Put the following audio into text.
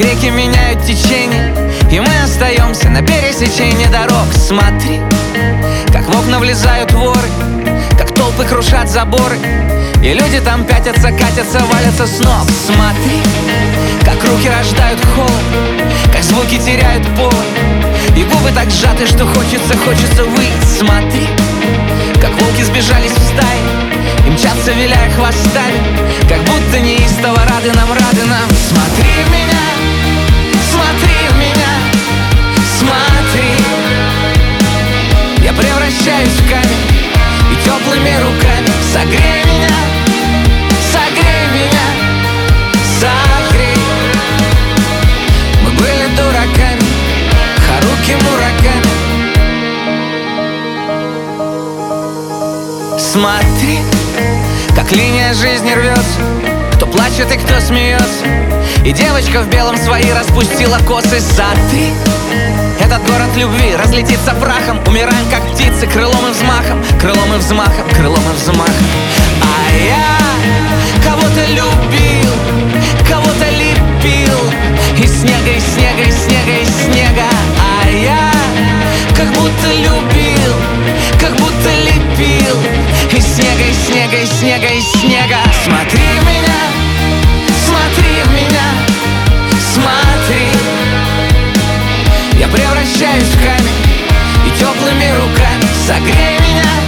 реки меняют течение, и мы остаемся на пересечении дорог. Смотри, как в окна влезают воры, как толпы крушат заборы, и люди там пятятся, катятся, валятся с ног. Смотри, как руки рождают холод, как звуки теряют повод, и губы так сжаты, что хочется выйти. Смотри, как волки сбежались в стаи и мчатся, виляя хвостами, как будто неистово рады нам. Смотри в меня, смотри в меня, смотри. Я превращаюсь в камень, и теплыми руками согрей меня, согрей меня, согрей. Мы были дураками, Харуки Мураками. Смотри, как линия жизни рвется, кто плачет и кто смеется, и девочка в белом свои распустила косы. Сотри, этот город любви разлетится прахом, умираем как птицы крылом и взмахом, крылом и взмахом, крылом и взмахом. А я кого-то любил, кого-то лепил из снега, из снега, из снега, из снега. А я как будто любил, как будто лепил из снега, из снега, из снега, из снега. Смотри в меня, смотри в меня, смотри. Я превращаюсь в камень, и теплыми руками согрей меня,